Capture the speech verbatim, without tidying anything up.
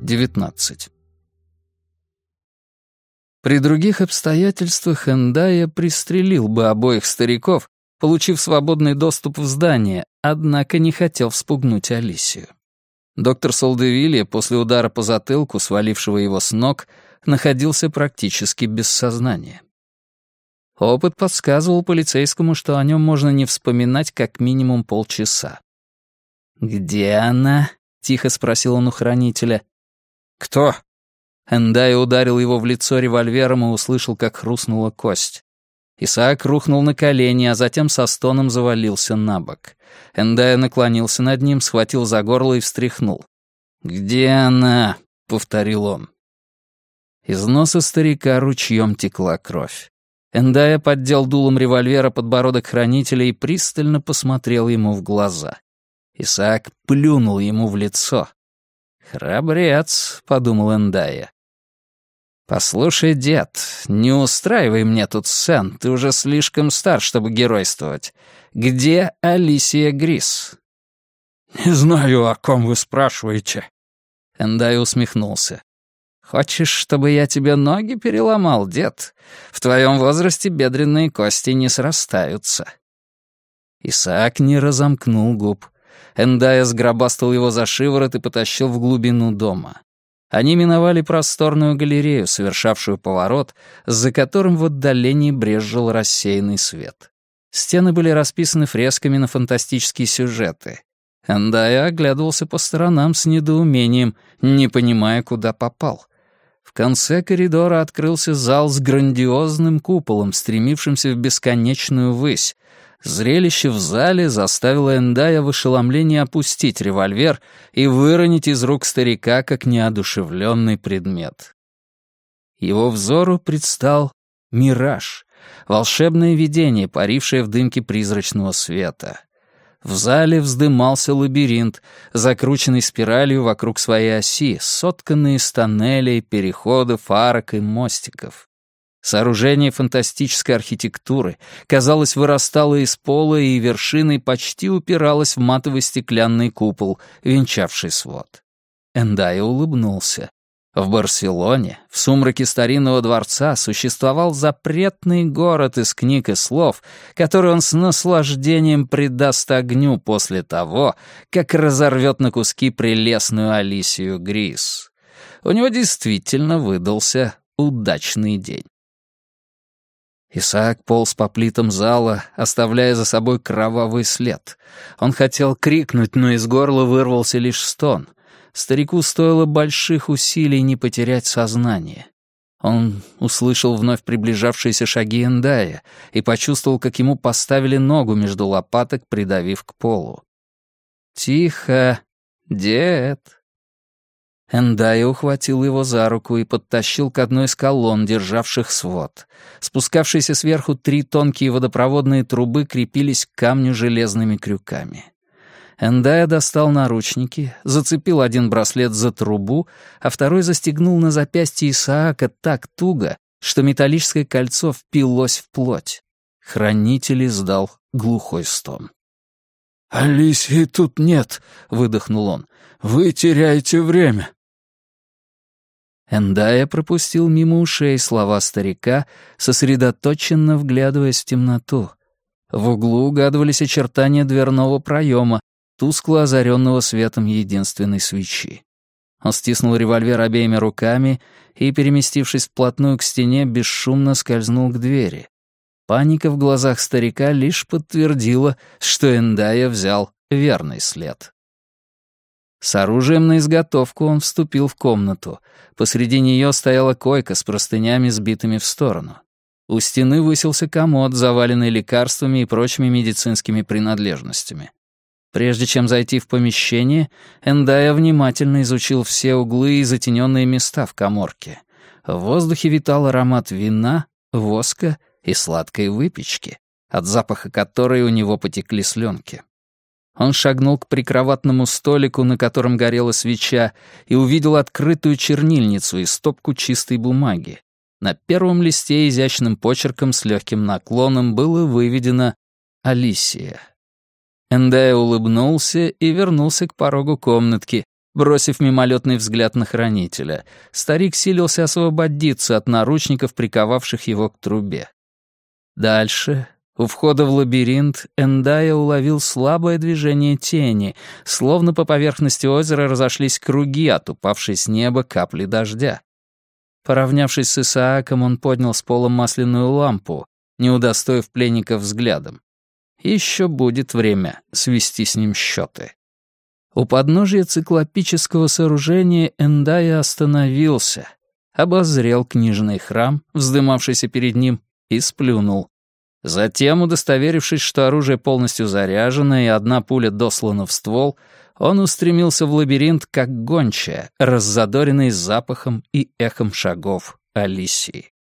девятнадцать. При других обстоятельствах Эндая пристрелил бы обоих стариков, получив свободный доступ в здание, однако не хотел вспугнуть Алисию. Доктор Солдевилье после удара по затылку, свалившего его с ног, находился практически без сознания. Опыт подсказывал полицейскому, что о нем можно не вспоминать как минимум полчаса. «Где она?» — тихо спросил он у хранителя. «Кто?» Эндай ударил его в лицо револьвером и услышал, как хрустнула кость. Исаак рухнул на колени, а затем со стоном завалился на бок. Эндай наклонился над ним, схватил за горло и встряхнул. «Где она?» — повторил он. Из носа старика ручьем текла кровь. Эндая поддел дулом револьвера подбородок хранителя и пристально посмотрел ему в глаза. Исаак плюнул ему в лицо. «Храбрец», — подумал Эндая. «Послушай, дед, не устраивай мне тут сцен, ты уже слишком стар, чтобы геройствовать. Где Алисия Грис?» «Не знаю, о ком вы спрашиваете». Эндай усмехнулся. «Хочешь, чтобы я тебе ноги переломал, дед? В твоем возрасте бедренные кости не срастаются». Исаак не разомкнул губ. Эндая сгробастал его за шиворот и потащил в глубину дома. Они миновали просторную галерею, совершавшую поворот, за которым в отдалении брезжил рассеянный свет. Стены были расписаны фресками на фантастические сюжеты. Эндая оглядывался по сторонам с недоумением, не понимая, куда попал. В конце коридора открылся зал с грандиозным куполом, стремившимся в бесконечную высь. Зрелище в зале заставило Эндая в ошеломлении опустить револьвер и выронить из рук старика как неодушевленный предмет. Его взору предстал мираж, волшебное видение, парившее в дымке призрачного света. В зале вздымался лабиринт, закрученный спиралью вокруг своей оси, сотканный из тоннелей, переходов, арок и мостиков. Сооружение фантастической архитектуры, казалось, вырастало из пола и вершиной почти упиралось в матовый стеклянный купол, венчавший свод. Эндая улыбнулся. В Барселоне, в сумраке старинного дворца, существовал запретный город из книг и слов, который он с наслаждением предаст огню после того, как разорвет на куски прелестную Алисию Грис. У него действительно выдался удачный день. Исаак полз по плитам зала, оставляя за собой кровавый след. Он хотел крикнуть, но из горла вырвался лишь стон. Старику стоило больших усилий не потерять сознание. Он услышал вновь приближавшиеся шаги Эндая и почувствовал, как ему поставили ногу между лопаток, придавив к полу. «Тихо, дед!» Эндая ухватил его за руку и подтащил к одной из колонн, державших свод. Спускавшиеся сверху три тонкие водопроводные трубы крепились к камню железными крюками. Эндая достал наручники, зацепил один браслет за трубу, а второй застегнул на запястье Исаака так туго, что металлическое кольцо впилось в плоть. Хранитель издал глухой стон. «Алисии тут нет», — выдохнул он. «Вы теряете время». Эндая пропустил мимо ушей слова старика, сосредоточенно вглядываясь в темноту. В углу угадывались очертания дверного проема, тускло озаренного светом единственной свечи. Он стиснул револьвер обеими руками и, переместившись вплотную к стене, бесшумно скользнул к двери. Паника в глазах старика лишь подтвердила, что Эндая взял верный след. С оружием на изготовку он вступил в комнату. Посреди нее стояла койка с простынями, сбитыми в сторону. У стены высился комод, заваленный лекарствами и прочими медицинскими принадлежностями. Прежде чем зайти в помещение, Эндая внимательно изучил все углы и затененные места в каморке. В воздухе витал аромат вина, воска и сладкой выпечки, от запаха которой у него потекли слюнки. Он шагнул к прикроватному столику, на котором горела свеча, и увидел открытую чернильницу и стопку чистой бумаги. На первом листе изящным почерком с легким наклоном было выведено «Алисия». Эндая улыбнулся и вернулся к порогу комнатки, Бросив мимолетный взгляд на хранителя, старик силился освободиться от наручников, приковавших его к трубе. Дальше, у входа в лабиринт, Эндая уловил слабое движение тени, словно по поверхности озера разошлись круги от упавшей с неба капли дождя. Поравнявшись с Исааком, он поднял с пола масляную лампу, не удостоив пленника взглядом. Еще будет время свести с ним счеты. У подножия циклопического сооружения Эндая остановился, обозрел книжный храм, вздымавшийся перед ним, и сплюнул. Затем, удостоверившись, что оружие полностью заряжено и одна пуля дослана в ствол, он устремился в лабиринт, как гончая, раззадоренный запахом и эхом шагов Алисии.